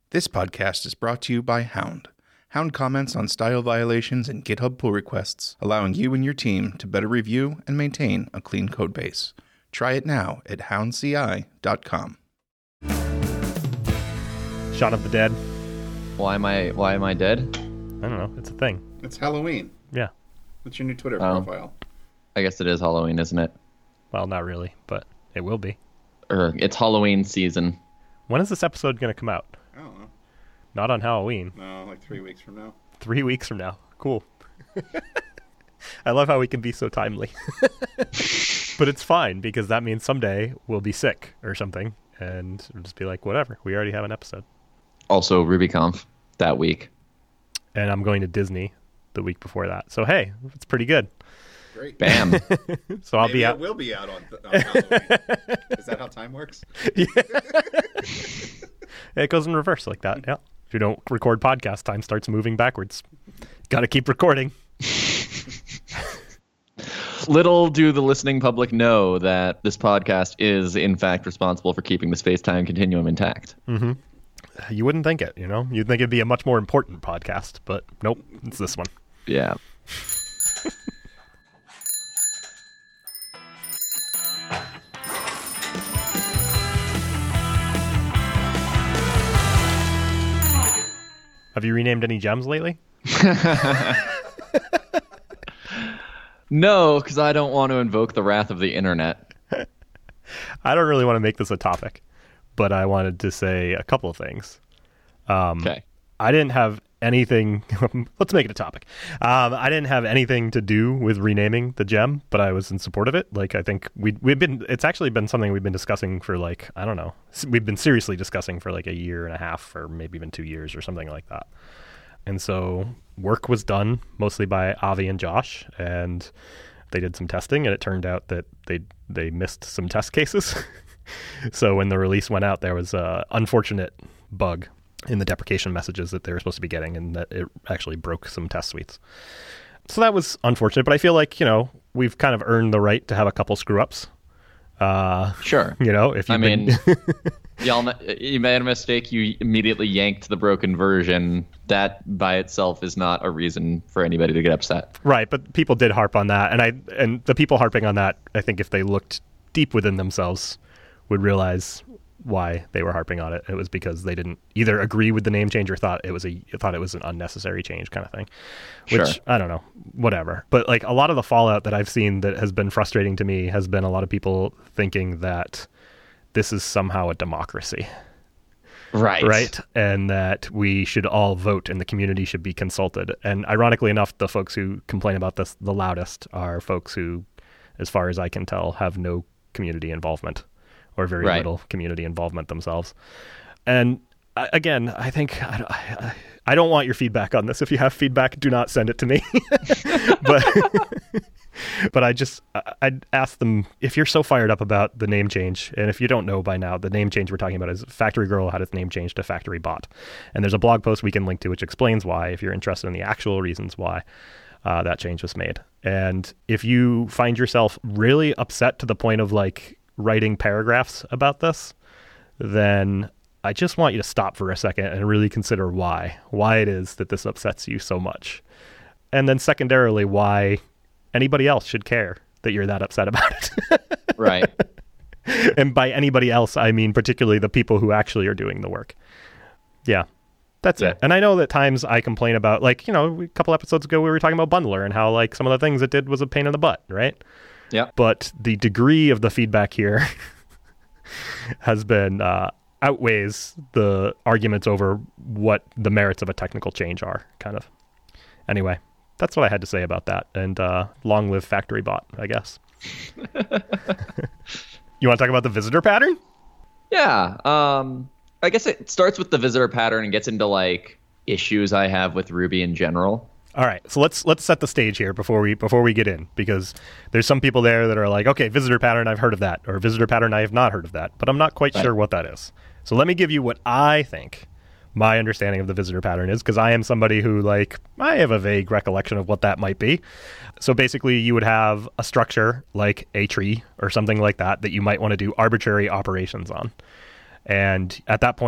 This podcast is brought to you by Hound. Hound comments on style violations and GitHub pull requests, allowing you and your team to better review and maintain a clean code base. Try it now at houndci.com. Shaun of the Dead. Why am I dead? I don't know. It's a thing. It's Halloween. Yeah. What's your new Twitter profile? I guess it is Halloween, isn't it? Well, not really, but it will be. Or it's Halloween season. When is this episode going to come out? I don't know. Not on Halloween. No, like 3 weeks from now. 3 weeks from now. Cool. I love how we can be so timely. But it's fine, because that means someday we'll be sick or something, and we'll just be like, whatever, we already have an episode. Also, RubyConf that week. And I'm going to Disney the week before that. So, hey, it's pretty good. Great. Bam. So I'll be out. It will be out on Halloween. Is that how time works? Yeah. It goes in reverse like that, yeah. If you don't record podcast, time starts moving backwards. Got to keep recording. Little do the listening public know that this podcast is, in fact, responsible for keeping the space-time continuum intact. Mm-hmm. You wouldn't think it, you know? You'd think it'd be a much more important podcast, but nope, it's this one. Yeah. Have you renamed any gems lately? No, because I don't want to invoke the wrath of the internet. I don't really want to make this a topic, but I wanted to say a couple of things. Okay. I didn't have anything. Let's make it a topic. I didn't have anything to do with renaming the gem, but I was in support of it. Like, I think we've been. It's actually been something we've been discussing for like, I don't know. We've been seriously discussing for like a year and a half, or maybe even 2 years, or something like that. And so work was done mostly by Avi and Josh, and they did some testing, and it turned out that they missed some test cases. So when the release went out, there was a unfortunate bug in the deprecation messages that they were supposed to be getting, and that it actually broke some test suites. So that was unfortunate, but I feel like, you know, we've kind of earned the right to have a couple screw-ups. Sure. You know, if you made a mistake, you immediately yanked the broken version. That by itself is not a reason for anybody to get upset. Right, but people did harp on that, and the people harping on that, I think if they looked deep within themselves, would realize why they were harping on it. It was because they didn't either agree with the name change or thought it was an unnecessary change kind of thing. Which, sure. I don't know, whatever. But like a lot of the fallout that I've seen that has been frustrating to me has been a lot of people thinking that this is somehow a democracy. Right. And that we should all vote and the community should be consulted. And ironically enough, the folks who complain about this the loudest are folks who, as far as I can tell, have no community involvement, or very little community involvement themselves. And again, I think I don't want your feedback on this. If you have feedback, do not send it to me. But I'd ask them, if you're so fired up about the name change, and if you don't know by now, the name change we're talking about is Factory Girl had its name changed to Factory Bot. And there's a blog post we can link to which explains why, if you're interested in the actual reasons why that change was made. And if you find yourself really upset to the point of like writing paragraphs about this, then I just want you to stop for a second and really consider why it is that this upsets you so much. And then secondarily, why anybody else should care that you're that upset about it. Right. And by anybody else, I mean particularly the people who actually are doing the work. Yeah, that's it. And I know that times I complain about, like, you know, a couple episodes ago we were talking about Bundler and how like some of the things it did was a pain in the butt, right? Yeah. But the degree of the feedback here has been outweighs the arguments over what the merits of a technical change are, kind of. Anyway, that's what I had to say about that. And long live Factory Bot, I guess. You want to talk about the visitor pattern? Yeah. I guess it starts with the visitor pattern and gets into like issues I have with Ruby in general. All right, so let's set the stage here before we get in, because there's some people there that are like, okay, visitor pattern, I've heard of that, or visitor pattern, I have not heard of that, but I'm not quite sure what that is. So let me give you what I think my understanding of the visitor pattern is, because I am somebody who, like, I have a vague recollection of what that might be. So basically you would have a structure like a tree or something like that you might want to do arbitrary operations on. And at that point,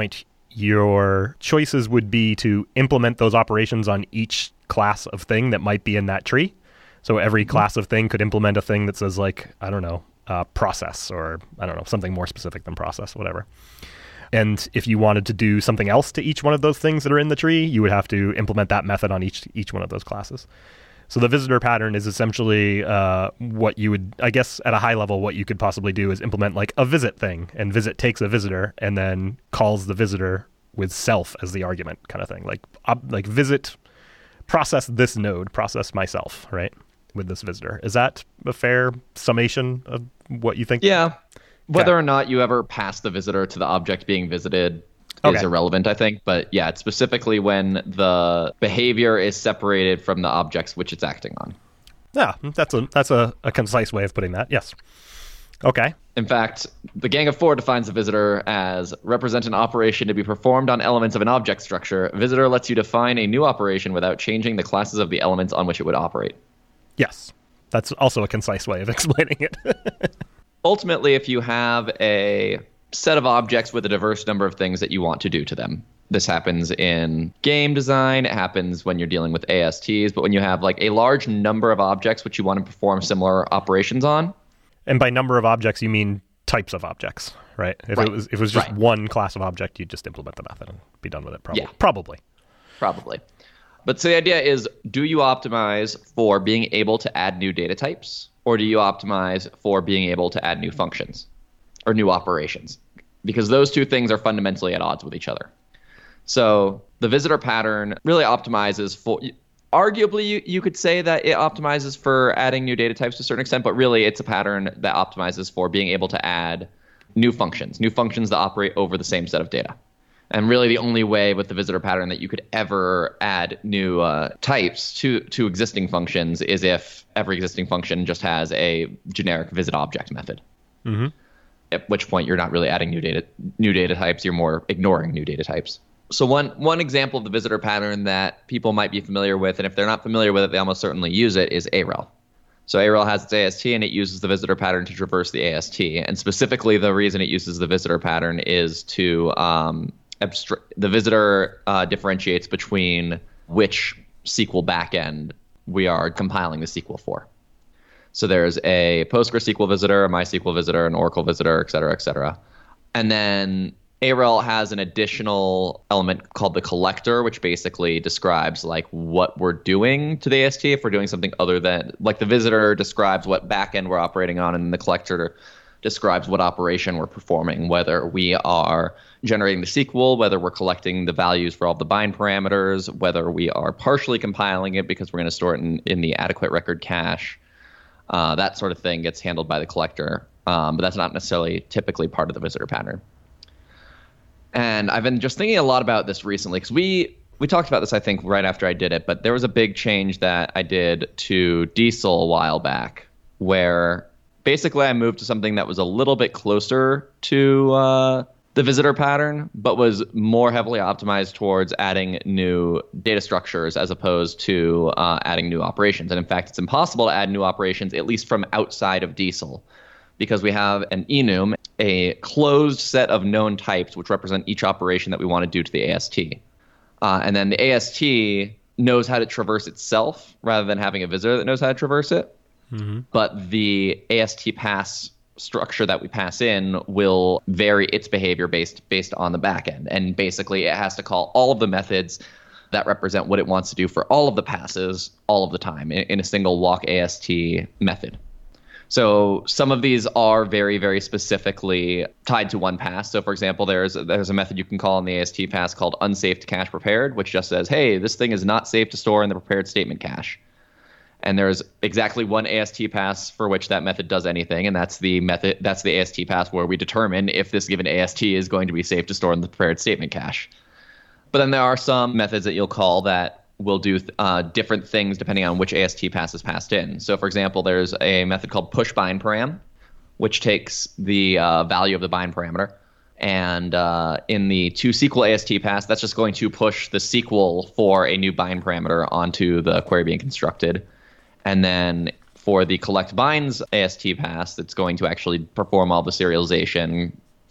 your choices would be to implement those operations on each class of thing that might be in that tree. So every class of thing could implement a thing that says like, I don't know, process, or I don't know, something more specific than process, whatever. And if you wanted to do something else to each one of those things that are in the tree, you would have to implement that method on each one of those classes. So the visitor pattern is essentially what you would, I guess, at a high level, what you could possibly do is implement like a visit thing, and visit takes a visitor and then calls the visitor with self as the argument, kind of thing. Like visit, process this node, process myself, right, with this visitor. Is that a fair summation of what you think? Yeah. Whether or not you ever pass the visitor to the object being visited is irrelevant, I think. But yeah, it's specifically when the behavior is separated from the objects which it's acting on. Yeah, that's a concise way of putting that. Yes. Okay. In fact, the Gang of Four defines a visitor as represent an operation to be performed on elements of an object structure. Visitor lets you define a new operation without changing the classes of the elements on which it would operate. Yes. That's also a concise way of explaining it. Ultimately, if you have a set of objects with a diverse number of things that you want to do to them, this happens in game design, it happens when you're dealing with ASTs, but when you have like a large number of objects which you want to perform similar operations on. And by number of objects, you mean types of objects, right? If it was just one class of object, you'd just implement the method and be done with it, probably. Yeah. Probably. But so the idea is, do you optimize for being able to add new data types? Or do you optimize for being able to add new functions or new operations? Because those two things are fundamentally at odds with each other. So the visitor pattern really optimizes for, arguably you could say that it optimizes for adding new data types to a certain extent, but really it's a pattern that optimizes for being able to add new functions that operate over the same set of data. And really the only way with the visitor pattern that you could ever add new types to existing functions is if every existing function just has a generic visit object method. Mm-hmm. At which point you're not really adding new data types, you're more ignoring new data types. So one example of the visitor pattern that people might be familiar with, and if they're not familiar with it, they almost certainly use it, is AREL. So AREL has its AST, and it uses the visitor pattern to traverse the AST. And specifically, the reason it uses the visitor pattern is to the visitor differentiates between which SQL backend we are compiling the SQL for. So there's a PostgreSQL visitor, a MySQL visitor, an Oracle visitor, et cetera, et cetera. And then AREL has an additional element called the collector, which basically describes like what we're doing to the AST. If we're doing something other than, like, the visitor describes what backend we're operating on, and the collector describes what operation we're performing, whether we are generating the SQL, whether we're collecting the values for all the bind parameters, whether we are partially compiling it because we're going to store it in the adequate record cache. That sort of thing gets handled by the collector, but that's not necessarily typically part of the visitor pattern. And I've been just thinking a lot about this recently because we talked about this, I think, right after I did it, but there was a big change that I did to Diesel a while back where basically I moved to something that was a little bit closer to the visitor pattern, but was more heavily optimized towards adding new data structures as opposed to adding new operations. And in fact, it's impossible to add new operations, at least from outside of Diesel, because we have an enum, a closed set of known types which represent each operation that we want to do to the AST. And then the AST knows how to traverse itself rather than having a visitor that knows how to traverse it. Mm-hmm. But the AST pass structure that we pass in will vary its behavior based on the backend. And basically it has to call all of the methods that represent what it wants to do for all of the passes all of the time in a single walk AST method. So some of these are very, very specifically tied to one pass. So for example, there's a method you can call in the AST pass called unsafe to cache prepared, which just says, hey, this thing is not safe to store in the prepared statement cache. And there's exactly one AST pass for which that method does anything, and that's the AST pass where we determine if this given AST is going to be safe to store in the prepared statement cache. But then there are some methods that you'll call that will do different things depending on which AST pass is passed in. So for example, there's a method called pushBindParam, which takes the value of the bind parameter. And in the toSQL AST pass, that's just going to push the SQL for a new bind parameter onto the query being constructed. And then for the collect binds AST pass, it's going to actually perform all the serialization,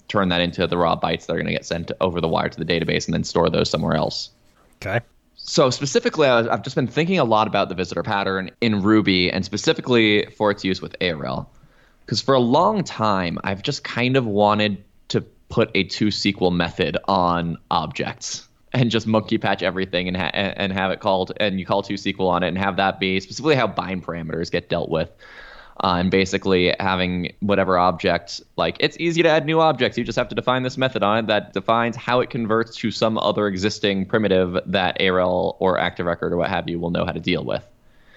turn that into the raw bytes that are going to get sent over the wire to the database and then store those somewhere else. Okay. So specifically, I've just been thinking a lot about the visitor pattern in Ruby, and specifically for its use with ARL. Because for a long time, I've just kind of wanted to put a toSQL method on objects and just monkey patch everything and have it called, and you call toSQL on it and have that be specifically how bind parameters get dealt with. And basically having whatever object, like it's easy to add new objects. You just have to define this method on it that defines how it converts to some other existing primitive that ARL or Active Record or what have you will know how to deal with.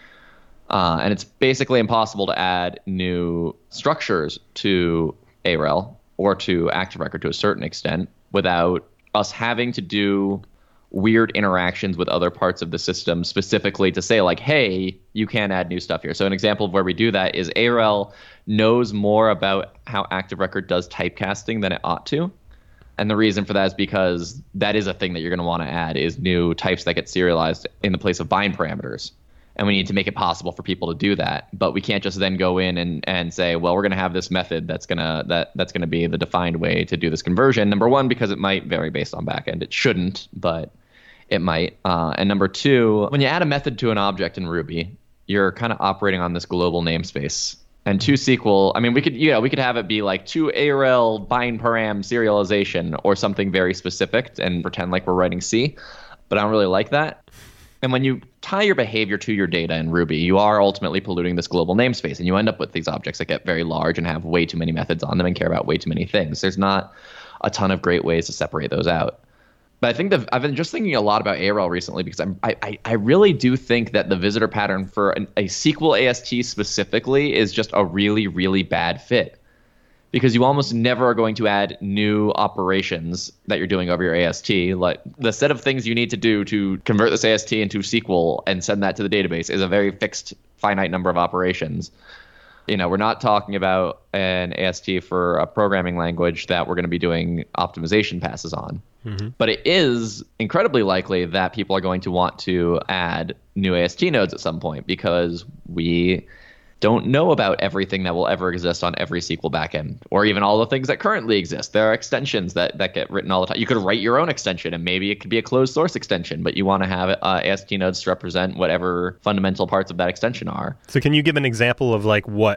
And it's basically impossible to add new structures to ARL or to Active Record to a certain extent without us having to do weird interactions with other parts of the system specifically to say like, hey, you can add new stuff here. So an example of where we do that is ARL knows more about how Active Record does typecasting than it ought to. And the reason for that is because that is a thing that you're going to want to add is new types that get serialized in the place of bind parameters. And we need to make it possible for people to do that. But we can't just then go in and say, well, we're going to have this method that's going to be the defined way to do this conversion. Number one, because it might vary based on backend. It shouldn't, but it might. And number two, when you add a method to an object in Ruby, you're kind of operating on this global namespace. And toSQL, I mean, we could have it be like to ARL bind param serialization or something very specific and pretend like we're writing C. But I don't really like that. And when you tie your behavior to your data in Ruby, you are ultimately polluting this global namespace, and you end up with these objects that get very large and have way too many methods on them and care about way too many things. There's not a ton of great ways to separate those out. But I think I've been just thinking a lot about ARL recently because I really do think that the visitor pattern for a SQL AST specifically is just a really, really bad fit. Because you almost never are going to add new operations that you're doing over your AST. Like the set of things you need to do to convert this AST into SQL and send that to the database is a very fixed, finite number of operations. You know, we're not talking about an AST for a programming language that we're going to be doing optimization passes on. Mm-hmm. But it is incredibly likely that people are going to want to add new AST nodes at some point because we don't know about everything that will ever exist on every SQL backend, or even all the things that currently exist. There are extensions that get written all the time. You could write your own extension, and maybe it could be a closed source extension, but you want to have AST nodes to represent whatever fundamental parts of that extension are. So can you give an example of what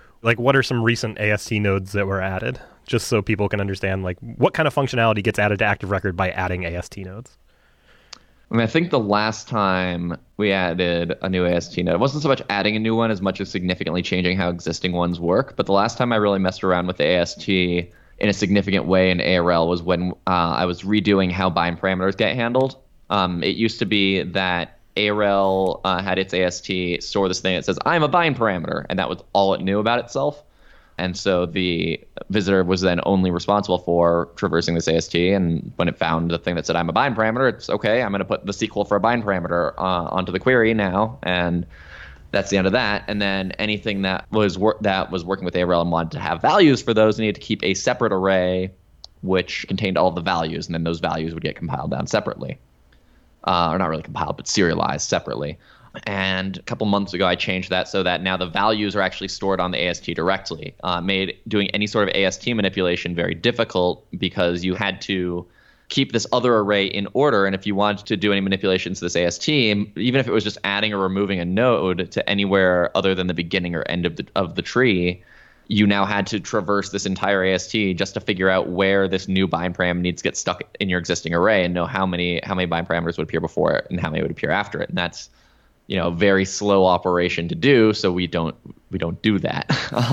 are some recent AST nodes that were added, just so people can understand like what kind of functionality gets added to Active Record by adding AST nodes? I mean, I think the last time we added a new AST node, it wasn't so much adding a new one as much as significantly changing how existing ones work. But the last time I really messed around with the AST in a significant way in ARL was when I was redoing how bind parameters get handled. It used to be that ARL had its AST store this thing that says, I'm a bind parameter, and that was all it knew about itself. And so the visitor was then only responsible for traversing this AST. And when it found the thing that said, I'm a bind parameter, it's okay, I'm going to put the SQL for a bind parameter onto the query now. And that's the end of that. And then anything that was working with ARL and wanted to have values for those needed to keep a separate array which contained all the values. And then those values would get compiled down separately. Or not really compiled, but serialized separately. And a couple months ago, I changed that so that now the values are actually stored on the AST directly. Made doing any sort of AST manipulation very difficult because you had to keep this other array in order. And if you wanted to do any manipulations to this AST, even if it was just adding or removing a node to anywhere other than the beginning or end of the tree, you now had to traverse this entire AST just to figure out where this new bind param needs to get stuck in your existing array and know how many bind parameters would appear before it and how many would appear after it. And that's a very slow operation to do, so we don't do that.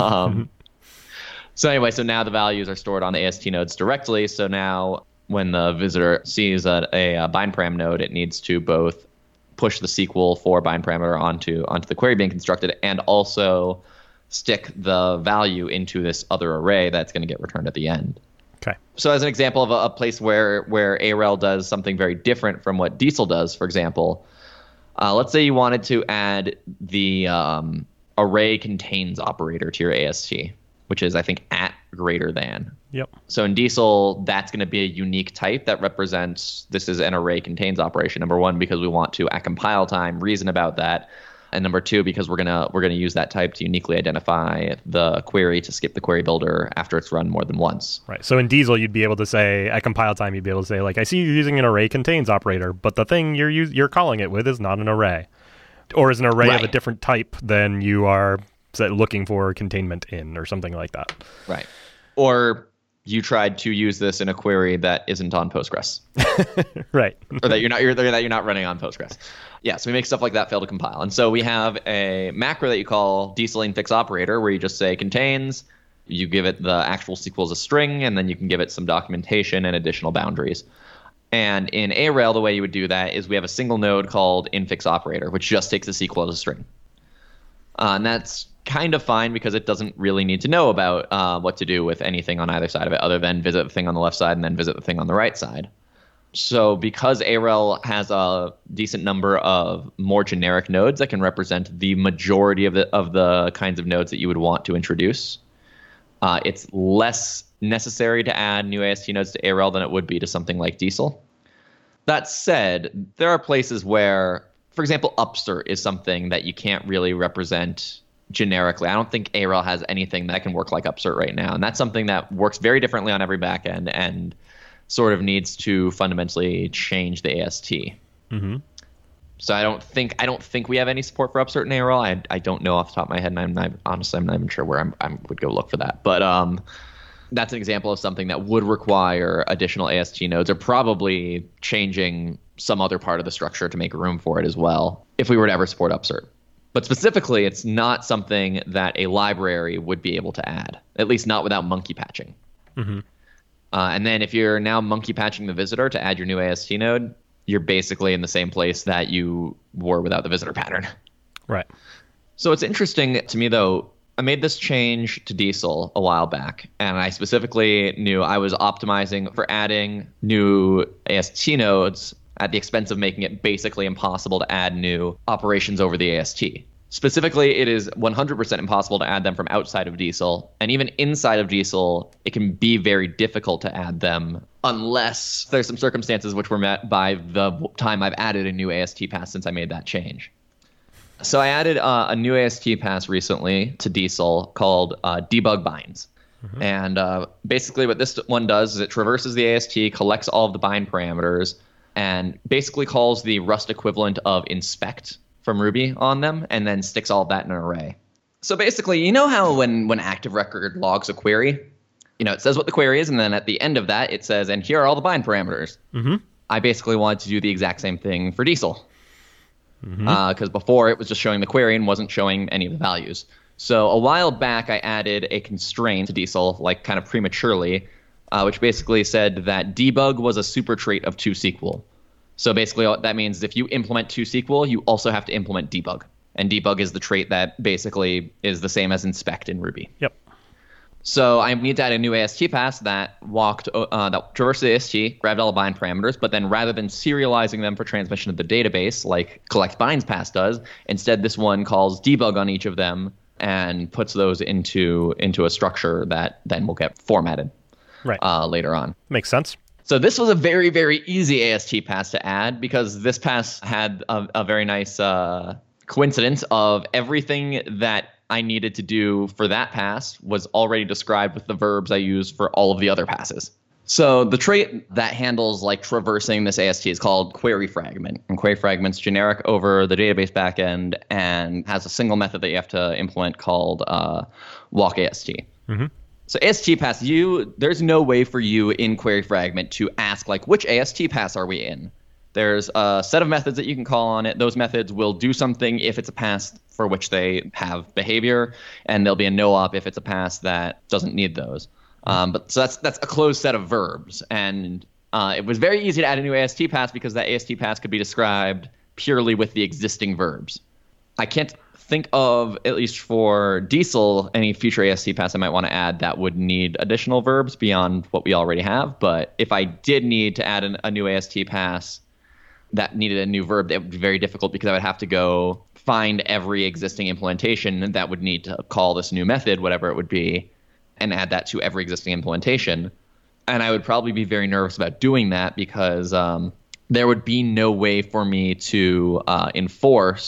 So anyway, so now the values are stored on the AST nodes directly. So now when the visitor sees a bind param node, it needs to both push the SQL for bind parameter onto the query being constructed and also stick the value into this other array that's going to get returned at the end. Okay. So as an example of a place where ARL does something very different from what Diesel does, for example, let's say you wanted to add the array contains operator to your AST, which is, I think, at greater than. Yep. So in Diesel, that's going to be a unique type that represents this is an array contains operation, number one, because we want to, at compile time, reason about that And number two, because we're gonna use that type to uniquely identify the query to skip the query builder after it's run more than once. Right. So in Diesel, you'd be able to say at compile time, you'd be able to say like, I see you're using an array contains operator, but the thing you're calling it with is not an array, or is an array of a different type than you are looking for containment in, or something like that. Right. Or you tried to use this in a query that isn't on Postgres. Right. Or that you're not running on Postgres. Yeah, so we make stuff like that fail to compile. And so we have a macro that you call diesel infix operator, where you just say contains, you give it the actual SQL as a string, and then you can give it some documentation and additional boundaries. And in ARail, the way you would do that is we have a single node called infix operator, which just takes the SQL as a string. And that's kind of fine because it doesn't really need to know about what to do with anything on either side of it, other than visit the thing on the left side and then visit the thing on the right side. So because ARail has a decent number of more generic nodes that can represent the majority of the kinds of nodes that you would want to introduce, it's less necessary to add new AST nodes to ARail than it would be to something like Diesel. That said, there are places where, for example, upsert is something that you can't really represent generically. I don't think ARail has anything that can work like upsert right now, and that's something that works very differently on every backend and sort of needs to fundamentally change the AST. Mm-hmm. So I don't think we have any support for upsert in ARail. I don't know off the top of my head, and I'm not even sure where I would go look for that. But that's an example of something that would require additional AST nodes, or probably changing some other part of the structure to make room for it as well, if we were to ever support upsert. But specifically, it's not something that a library would be able to add, at least not without monkey patching. Mm-hmm. And then if you're now monkey patching the visitor to add your new AST node, you're basically in the same place that you were without the visitor pattern. Right. So it's interesting to me, though. I made this change to Diesel a while back, and I specifically knew I was optimizing for adding new AST nodes at the expense of making it basically impossible to add new operations over the AST. Specifically, it is 100% impossible to add them from outside of Diesel, and even inside of Diesel, it can be very difficult to add them unless there's some circumstances which were met by the time I've added a new AST pass since I made that change. So I added a new AST pass recently to Diesel called debug binds. Mm-hmm. And basically what this one does is it traverses the AST, collects all of the bind parameters, and basically calls the Rust equivalent of inspect from Ruby on them, and then sticks all of that in an array. So basically, you know how when Active Record logs a query, it says what the query is, and then at the end of that, it says, and here are all the bind parameters. Mm-hmm. I basically wanted to do the exact same thing for Diesel. Because before it was just showing the query and wasn't showing any of the values. So a while back, I added a constraint to Diesel, like kind of prematurely, which basically said that debug was a super trait of ToSQL. So basically that means if you implement ToSQL, you also have to implement debug. And debug is the trait that basically is the same as inspect in Ruby. Yep. So I need to add a new AST pass that traversed the AST, grabbed all the bind parameters, but then rather than serializing them for transmission to the database like collect binds pass does, instead this one calls debug on each of them and puts those into a structure that then will get formatted later on. Makes sense. So this was a very, very easy AST pass to add because this pass had a very nice coincidence of everything that I needed to do for that pass was already described with the verbs I use for all of the other passes. So the trait that handles like traversing this AST is called query fragment. And query fragment's generic over the database backend and has a single method that you have to implement called walk AST. Mm-hmm. So AST pass, there's no way for you in query fragment to ask like which AST pass are we in. There's a set of methods that you can call on it. Those methods will do something if it's a pass for which they have behavior, and there'll be a no-op if it's a pass that doesn't need those. But so that's a closed set of verbs, and it was very easy to add a new AST pass because that AST pass could be described purely with the existing verbs. I can't think of, at least for Diesel, any future AST pass I might want to add that would need additional verbs beyond what we already have. But if I did need to add a new AST pass that needed a new verb, that would be very difficult because I would have to go find every existing implementation that would need to call this new method, whatever it would be, and add that to every existing implementation. And I would probably be very nervous about doing that because there would be no way for me to enforce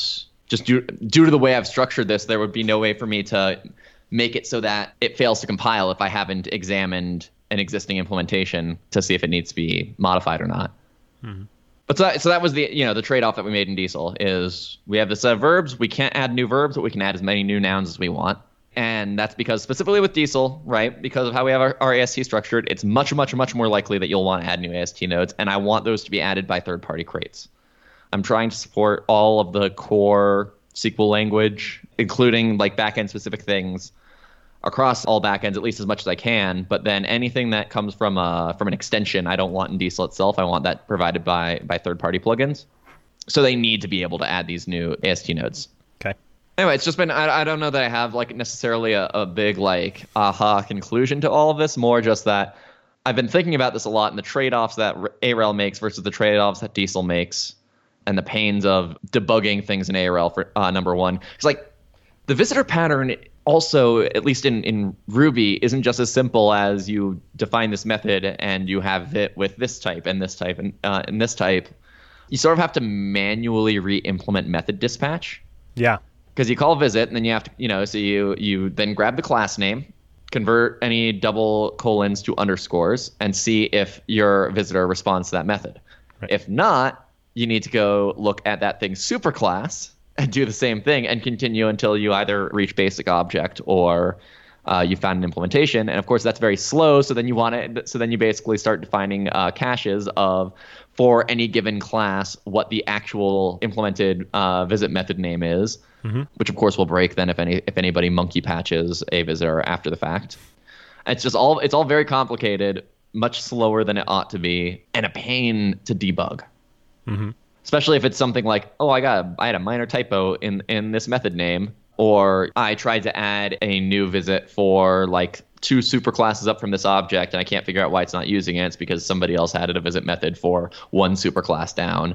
just due to the way I've structured this, there would be no way for me to make it so that it fails to compile if I haven't examined an existing implementation to see if it needs to be modified or not. Mm-hmm. But so that was the trade-off that we made in Diesel is we have this set of verbs. We can't add new verbs, but we can add as many new nouns as we want. And that's because specifically with Diesel, right, because of how we have our AST structured, it's much, much, much more likely that you'll want to add new AST nodes. And I want those to be added by third-party crates. I'm trying to support all of the core SQL language, including like backend specific things across all backends, at least as much as I can. But then anything that comes from an extension, I don't want in Diesel itself. I want that provided by third-party plugins. So they need to be able to add these new AST nodes. Okay. Anyway, it's just been, I don't know that I have like necessarily a big like aha conclusion to all of this, more just that I've been thinking about this a lot and the trade-offs that AREL makes versus the trade-offs that Diesel makes and the pains of debugging things in AREL for number one. It's like the visitor pattern also, at least in Ruby, isn't just as simple as you define this method and you have it with this type and this type and this type. You sort of have to manually re-implement method dispatch. Yeah. Because you call visit, and then you have to, so you then grab the class name, convert any double colons to underscores, and see if your visitor responds to that method. Right. If not, you need to go look at that thing's superclass and do the same thing and continue until you either reach basic object or you found an implementation. And of course, that's very slow. So then you basically start defining caches of, for any given class, what the actual implemented visit method name is. Mm-hmm. Which of course will break then if anybody monkey patches a visitor after the fact. It's all very complicated, much slower than it ought to be, and a pain to debug. Mm-hmm. Especially if it's something like, I had a minor typo in this method name, or I tried to add a new visit for like 2 superclasses up from this object, and I can't figure out why it's not using it. It's because somebody else added a visit method for 1 superclass down.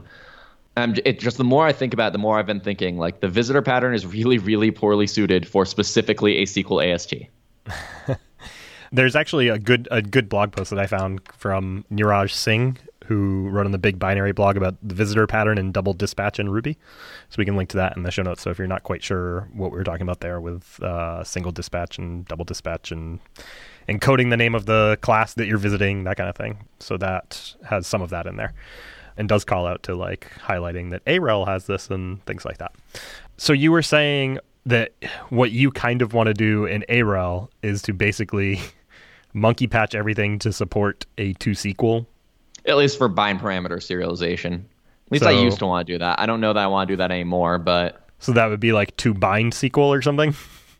The more I think about it, the more I've been thinking like the visitor pattern is really, really poorly suited for specifically a SQL AST. There's actually a good blog post that I found from Niraj Singh, who wrote on the Big Binary blog about the visitor pattern and double dispatch in Ruby. So we can link to that in the show notes. So if you're not quite sure what we were talking about there with single dispatch and double dispatch and encoding the name of the class that you're visiting, that kind of thing. So that has some of that in there. And does call out to like highlighting that AREL has this and things like that. So you were saying that what you kind of want to do in AREL is to basically monkey patch everything to support a ToSQL. At least for bind parameter serialization. At least I used to want to do that. I don't know that I want to do that anymore, but... So that would be like to bind SQL or something?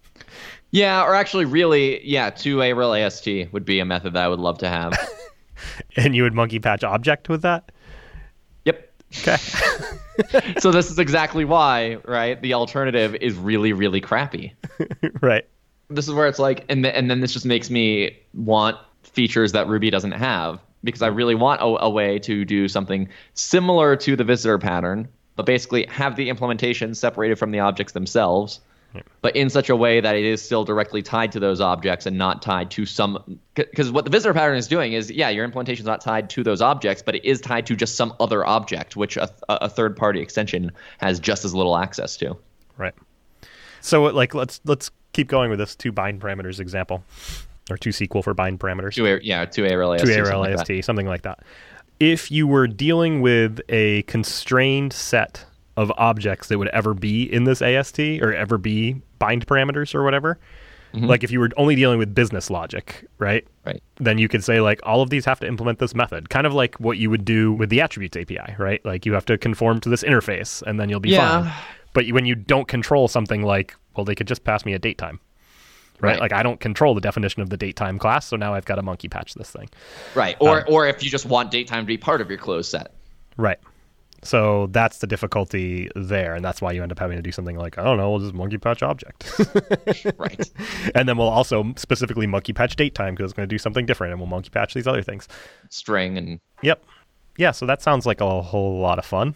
Yeah, or actually really, to AREL AST would be a method that I would love to have. And you would monkey patch object with that? Yep. Okay. So this is exactly why, right? The alternative is really, really crappy. Right. This is where it's like, and then this just makes me want features that Ruby doesn't have, because I really want a way to do something similar to the visitor pattern, but basically have the implementation separated from the objects themselves, but in such a way that it is still directly tied to those objects and not tied to some... Because what the visitor pattern is doing is, your implementation is not tied to those objects, but it is tied to just some other object, which a third-party extension has just as little access to. Right. So like let's keep going with this 2 bind parameters example, or ToSQL for bind parameters. 2 AREL AST. 2 AREL AST, something like that. If you were dealing with a constrained set of objects that would ever be in this AST or ever be bind parameters or whatever, like if you were only dealing with business logic, right? Right. Then you could say like all of these have to implement this method, kind of like what you would do with the attributes API, right? Like you have to conform to this interface and then you'll be fine. But when you don't control something like, well, they could just pass me a date time. Right? Like I don't control the definition of the date time class, so now I've got to monkey patch this thing. Right. Or if you just want date time to be part of your closed set. Right. So that's the difficulty there, and that's why you end up having to do something like, I don't know, we'll just monkey patch object. Right. And then we'll also specifically monkey patch date time because it's going to do something different, and we'll monkey patch these other things. String and... Yep. Yeah, so that sounds like a whole lot of fun.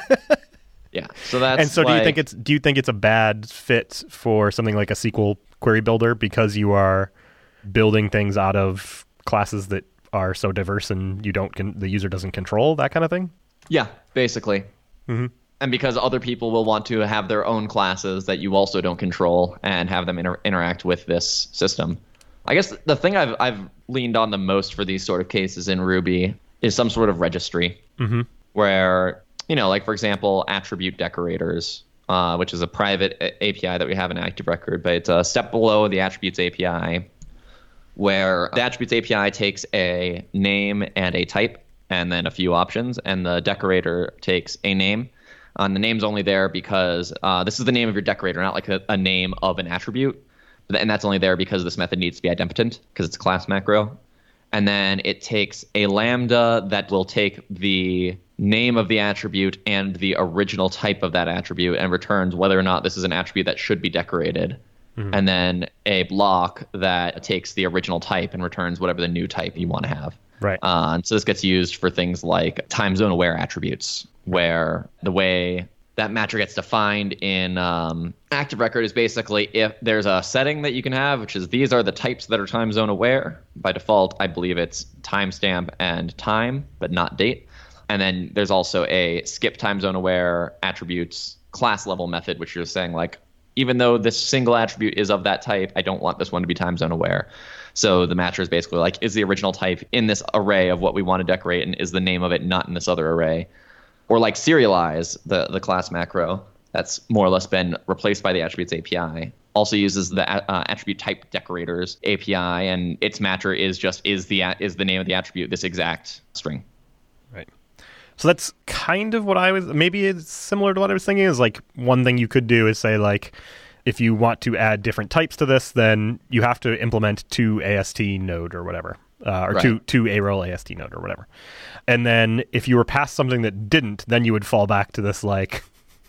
Yeah. So that's and so do you think it's a bad fit for something like a SQL query builder because you are building things out of classes that are so diverse and the user doesn't control that kind of thing? Yeah, basically. Mm-hmm. And because other people will want to have their own classes that you also don't control and have them interact with this system. I guess the thing I've leaned on the most for these sort of cases in Ruby is some sort of registry where, like, for example, attribute decorators, which is a private API that we have in Active Record, but it's a step below the attributes API, where the attributes API takes a name and a type and then a few options, and the decorator takes a name. The name's only there because this is the name of your decorator, not like a name of an attribute. And that's only there because this method needs to be idempotent because it's a class macro. And then it takes a lambda that will take the name of the attribute and the original type of that attribute and returns whether or not this is an attribute that should be decorated. And then a block that takes the original type and returns whatever the new type you want to have. Right. And so this gets used for things like time zone aware attributes, where the way that matcher gets defined in Active Record is basically if there's a setting that you can have, which is these are the types that are time zone aware. By default, I believe it's timestamp and time, but not date. And then there's also a skip time zone aware attributes class level method, which you're saying like, even though this single attribute is of that type, I don't want this one to be time zone aware. So the matcher is basically like, is the original type in this array of what we want to decorate, and is the name of it not in this other array? Or like serialize, the class macro that's more or less been replaced by the attributes API, also uses the attribute type decorators API, and its matcher is the name of the attribute this exact string. Right. So that's kind of what maybe it's similar to what I was thinking, is like one thing you could do is say like, if you want to add different types to this, then you have to implement to AST node or whatever, or right. to AROL AST node or whatever. And then if you were past something that didn't, then you would fall back to this like,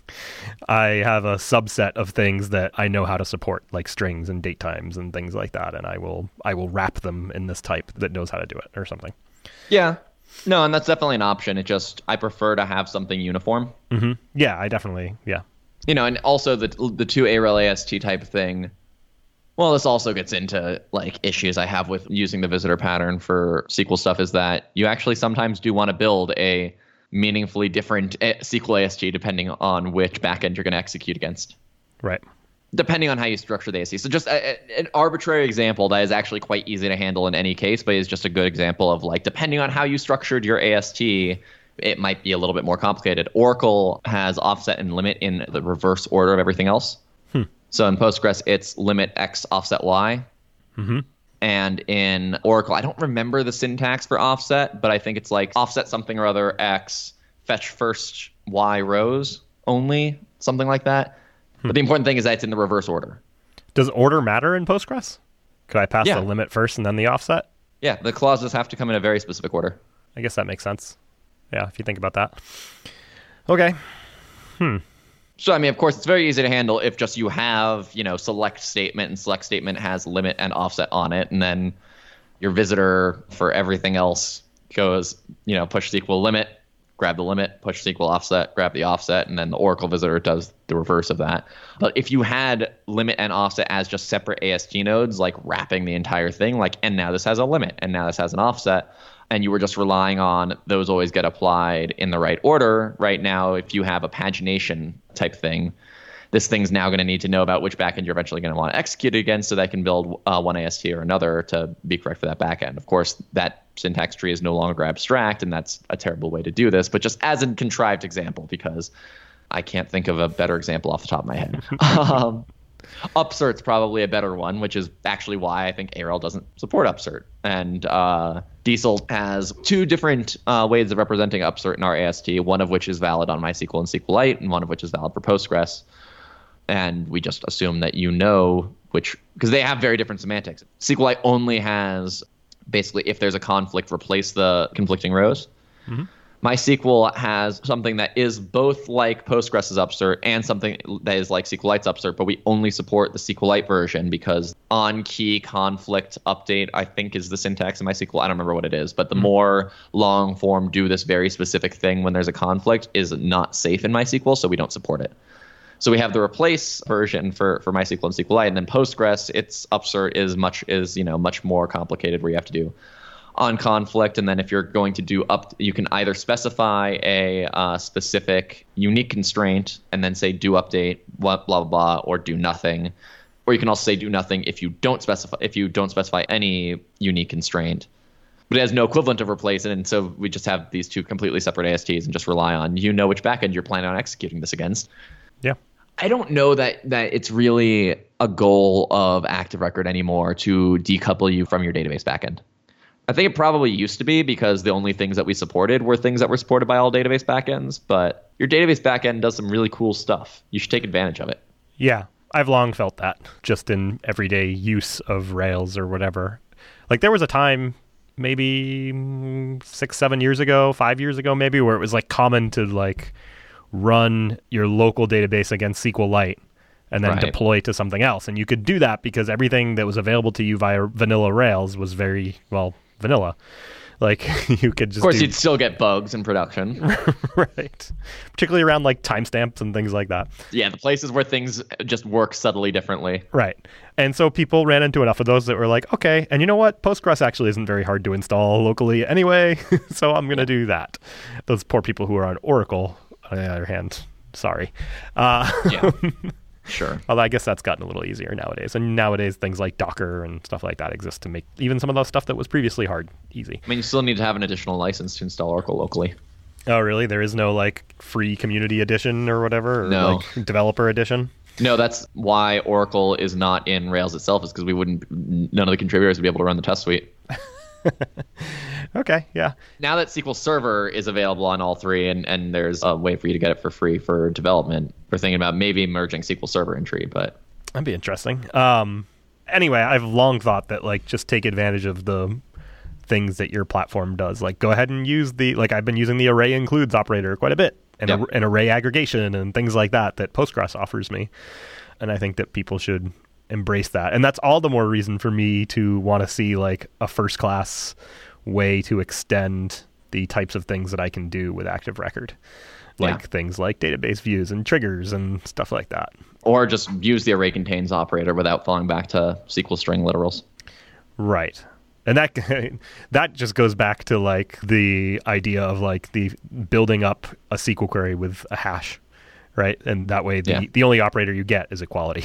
I have a subset of things that I know how to support, like strings and date times and things like that, and I will wrap them in this type that knows how to do it or something. Yeah. No, and that's definitely an option. I prefer to have something uniform. Mm-hmm. Yeah, I definitely, yeah. And also the to AROL AST type thing. Well, this also gets into like issues I have with using the visitor pattern for SQL stuff, is that you actually sometimes do want to build a meaningfully different SQL AST depending on which backend you're going to execute against. Right. Depending on how you structure the AST. So just an arbitrary example that is actually quite easy to handle in any case, but is just a good example of like, depending on how you structured your AST, it might be a little bit more complicated. Oracle has offset and limit in the reverse order of everything else. So in Postgres, it's limit X offset Y. Mm-hmm. And in Oracle, I don't remember the syntax for offset, but I think it's like offset something or other X, fetch first Y rows only, something like that. But the important thing is that it's in the reverse order. Does order matter in Postgres? Could I pass the limit first and then the offset? Yeah, the clauses have to come in a very specific order. I guess that makes sense. Yeah, if you think about that. Okay. So, I mean, of course, it's very easy to handle if just you have, select statement, and select statement has limit and offset on it. And then your visitor for everything else goes, push SQL limit, grab the limit, push SQL offset, grab the offset, and then the Oracle visitor does the reverse of that. But if you had limit and offset as just separate AST nodes, like wrapping the entire thing, like, and now this has a limit, and now this has an offset, and you were just relying on those always get applied in the right order, right now, if you have a pagination type thing, this thing's now going to need to know about which backend you're eventually going to want to execute it against so that can build one AST or another to be correct for that backend. Of course, that syntax tree is no longer abstract, and that's a terrible way to do this, but just as a contrived example, because I can't think of a better example off the top of my head. Upsert's probably a better one, which is actually why I think AROL doesn't support upsert. And Diesel has two different ways of representing upsert in our AST, one of which is valid on MySQL and SQLite, and one of which is valid for Postgres. And we just assume that which, because they have very different semantics. SQLite only has, basically, if there's a conflict, replace the conflicting rows. Mm-hmm. MySQL has something that is both like Postgres' upsert and something that is like SQLite's upsert, but we only support the SQLite version because on-key conflict update, I think, is the syntax in MySQL. I don't remember what it is, but the more long-form do this very specific thing when there's a conflict is not safe in MySQL, so we don't support it. So we have the replace version for MySQL and SQLite, and then Postgres, its upsert is much more complicated, where you have to do on conflict. And then if you're going to do you can either specify a specific unique constraint and then say do update, blah, blah, blah, or do nothing. Or you can also say do nothing if you don't specify any unique constraint. But it has no equivalent of replace it, and so we just have these two completely separate ASTs and just rely on which backend you're planning on executing this against. Yeah. I don't know that it's really a goal of Active Record anymore to decouple you from your database backend. I think it probably used to be because the only things that we supported were things that were supported by all database backends, but your database backend does some really cool stuff. You should take advantage of it. Yeah, I've long felt that just in everyday use of Rails or whatever. Like there was a time maybe 6-7 years ago, 5 years ago maybe, where it was like common to like run your local database against SQLite and then deploy to something else. And you could do that because everything that was available to you via vanilla Rails was very, well, vanilla. Like you could just, of course, you'd still get bugs in production. Right. Particularly around like timestamps and things like that. Yeah, the places where things just work subtly differently. Right. And so people ran into enough of those that were like, okay, and you know what? Postgres actually isn't very hard to install locally anyway, so I'm going to do that. Those poor people who are on Oracle, on the other hand, sorry. Yeah. Sure. Although I guess that's gotten a little easier nowadays. And nowadays things like Docker and stuff like that exist to make even some of the stuff that was previously hard easy. I mean, you still need to have an additional license to install Oracle locally. Oh, really? There is no like free community edition or whatever? Or, no. Like developer edition? No, that's why Oracle is not in Rails itself, is because none of the contributors would be able to run the test suite. Okay, yeah. Now that SQL Server is available on all three, and there's a way for you to get it for free for development, we're thinking about maybe merging SQL Server entry, but that'd be interesting. Anyway, I've long thought that like just take advantage of the things that your platform does. Like go ahead and use I've been using the array includes operator quite a bit, and an array aggregation and things like that Postgres offers me. And I think that people should embrace that. And that's all the more reason for me to want to see like a first class way to extend the types of things that I can do with Active Record. Like things like database views and triggers and stuff like that. Or just use the array contains operator without falling back to SQL string literals. Right. And that just goes back to like the idea of like the building up a SQL query with a hash, right? And that way the only operator you get is equality.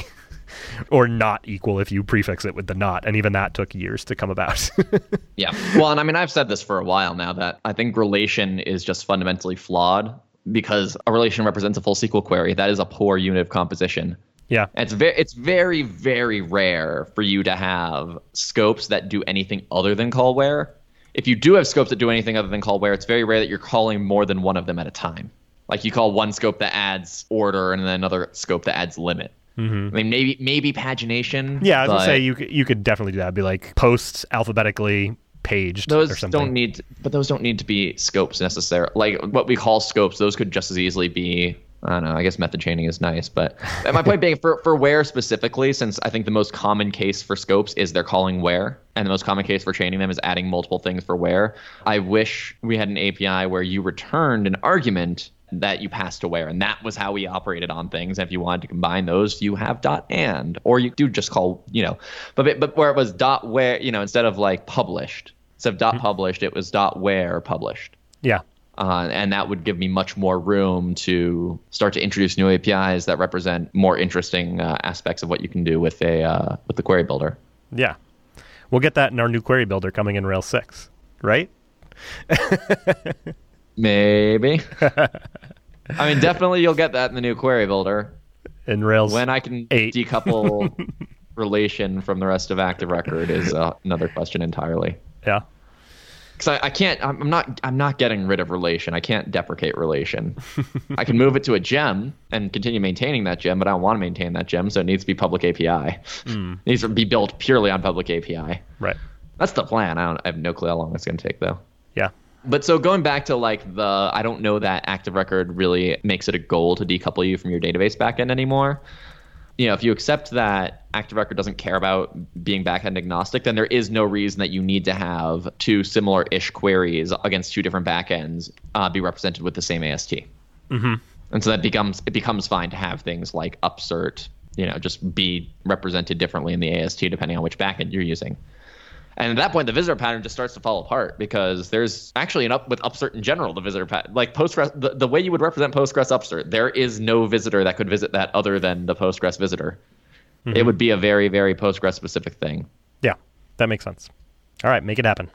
Or not equal if you prefix it with the not. And even that took years to come about. Yeah. Well, and I mean, I've said this for a while now that I think relation is just fundamentally flawed because a relation represents a full SQL query. That is a poor unit of composition. Yeah. And it's very, very rare for you to have scopes that do anything other than call where. If you do have scopes that do anything other than call where, it's very rare that you're calling more than one of them at a time. Like you call one scope that adds order and then another scope that adds limit. Mm-hmm. I mean, maybe pagination. Yeah, I was gonna say you could definitely do that. It'd be like posts alphabetically paged or something. Those don't need to be scopes necessarily. Like what we call scopes, those could just as easily be. I don't know. I guess method chaining is nice, but my point being for where specifically, since I think the most common case for scopes is they're calling where, and the most common case for chaining them is adding multiple things for where. I wish we had an API where you returned an argument that you passed to where, and that was how we operated on things. And if you wanted to combine those, you have .and, or you do just call, but where it was .where, instead of like published, instead of .published, it was .where published. Yeah. And that would give me much more room to start to introduce new APIs that represent more interesting aspects of what you can do with the query builder. Yeah. We'll get that in our new query builder coming in Rails 6, right? Maybe. I mean, definitely you'll get that in the new query builder. In Rails when I can 8. decouple relation from the rest of Active Record is another question entirely. Yeah. Because I'm not getting rid of relation. I can't deprecate relation. I can move it to a gem and continue maintaining that gem, but I don't want to maintain that gem, so it needs to be public API. It needs to be built purely on public API. Right. That's the plan. I have no clue how long it's going to take, though. Yeah. But so going back to I don't know that Active Record really makes it a goal to decouple you from your database backend anymore. If you accept that Active Record doesn't care about being backend agnostic, then there is no reason that you need to have two similar-ish queries against two different backends be represented with the same AST. Mm-hmm. And so it becomes fine to have things like upsert, just be represented differently in the AST depending on which backend you're using. And at that point, the visitor pattern just starts to fall apart because there's actually with upstart in general, the visitor pattern, like Postgres, the way you would represent Postgres upstart, there is no visitor that could visit that other than the Postgres visitor. Mm-hmm. It would be a very, very Postgres specific thing. Yeah, that makes sense. All right, make it happen.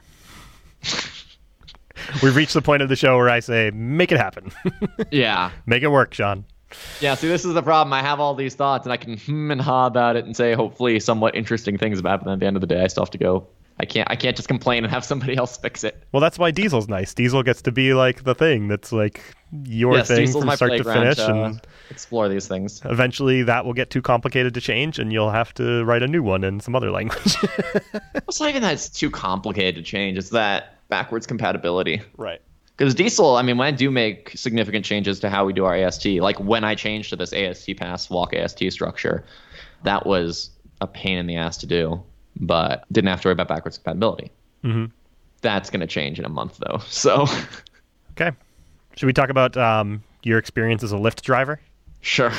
We've reached the point of the show where I say, make it happen. Yeah. Make it work, Sean. Yeah, see, this is the problem. I have all these thoughts, and I can and ha about it and say hopefully somewhat interesting things about it. And at the end of the day, I still have to go. I can't just complain and have somebody else fix it. Well, that's why Diesel's nice. Diesel gets to be like the thing that's like your thing Diesel's from start to finish. And explore these things. Eventually, that will get too complicated to change, and you'll have to write a new one in some other language. It's not even that it's too complicated to change. It's that backwards compatibility. Right. Because Diesel, I mean, when I do make significant changes to how we do our AST, like when I changed to this AST pass walk AST structure, that was a pain in the ass to do, but didn't have to worry about backwards compatibility. Mm-hmm. That's going to change in a month, though. So, okay. Should we talk about your experience as a Lyft driver? Sure.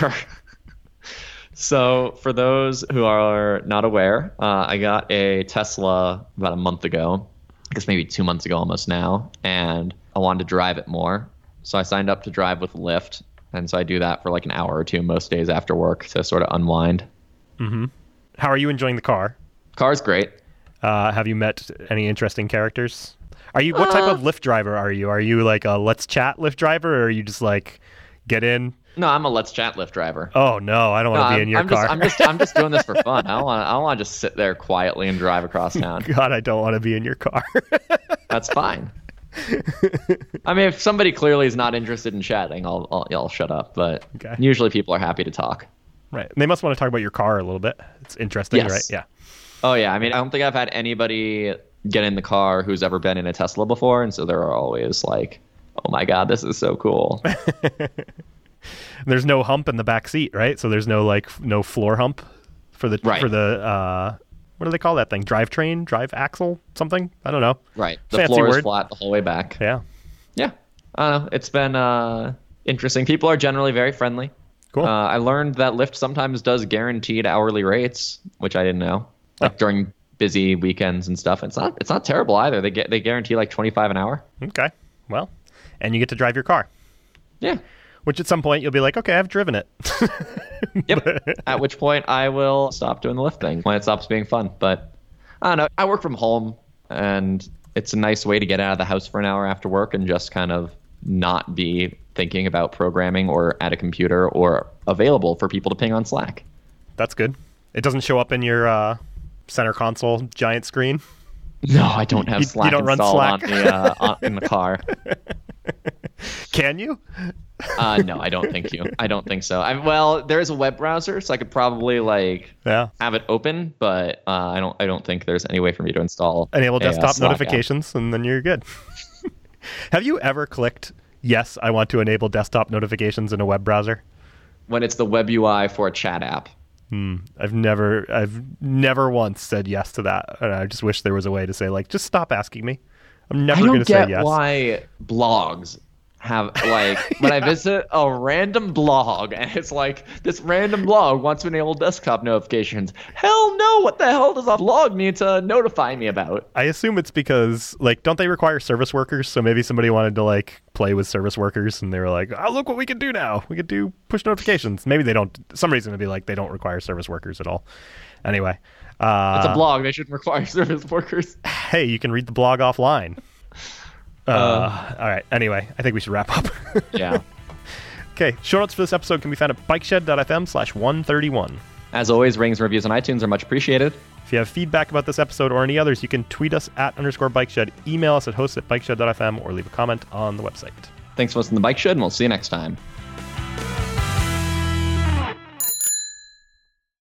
So, for those who are not aware, I got a Tesla about a month ago. I guess maybe 2 months ago almost now, and I wanted to drive it more. So I signed up to drive with Lyft, and so I do that for like an hour or two most days after work to sort of unwind. Mm-hmm. How are you enjoying the car? Car's great. Have you met any interesting characters? What type of Lyft driver are you? Are you like a let's chat Lyft driver, or are you just like get in? No, I'm a let's chat Lyft driver. Oh no, I don't want to be in your car. I'm just doing this for fun. I don't want to just sit there quietly and drive across town. God, I don't want to be in your car. That's fine. I mean, if somebody clearly is not interested in chatting, I'll shut up. But okay. Usually people are happy to talk. Right. And they must want to talk about your car a little bit. It's interesting, yes. Right? Yeah. Oh yeah. I mean, I don't think I've had anybody get in the car who's ever been in a Tesla before, and so they're always like, "Oh my God, this is so cool." There's no hump in the back seat, right? So there's no floor hump for the what do they call that thing? Drive axle, something? I don't know. Right. The Fancy floor word. is flat the whole way back. Yeah. Yeah. I don't know. It's been interesting. People are generally very friendly. Cool. I learned that Lyft sometimes does guaranteed hourly rates, which I didn't know. Like during busy weekends and stuff. It's not terrible either. They guarantee like $25 an hour. Okay. Well, and you get to drive your car. Yeah. Which at some point you'll be like, okay, I've driven it. Yep. At which point I will stop doing the Lyft thing when it stops being fun. But I don't know. I work from home, and it's a nice way to get out of the house for an hour after work and just kind of not be thinking about programming or at a computer or available for people to ping on Slack. That's good. It doesn't show up in your center console giant screen? No, I don't have Slack installed Slack? In the car. Can you? No, I don't think so. Well, there is a web browser, so I could probably have it open, but I don't think there's any way for me to install enable desktop Slack notifications, and then you're good. Have you ever clicked yes, I want to enable desktop notifications in a web browser? When it's the web UI for a chat app. I've never once said yes to that. And I just wish there was a way to say just stop asking me. I'm never going to say yes. I don't get why blogs have when I visit a random blog and it's like this random blog wants to enable desktop notifications. Hell no! What the hell does a blog need to notify me about? I assume it's because don't they require service workers? So maybe somebody wanted to play with service workers and they were like, oh, look what we can do now. We can do push notifications. Maybe they don't. Some reason to be they don't require service workers at all. Anyway, it's a blog. They shouldn't require service workers. Hey, you can read the blog offline. All right. Anyway, I think we should wrap up. Yeah. Okay. Show notes for this episode can be found at bikeshed.fm/131. As always, ratings and reviews on iTunes are much appreciated. If you have feedback about this episode or any others, you can tweet us at _bikeshed, email us at hosts@bikeshed.fm, or leave a comment on the website. Thanks for listening to Bike Shed, and we'll see you next time.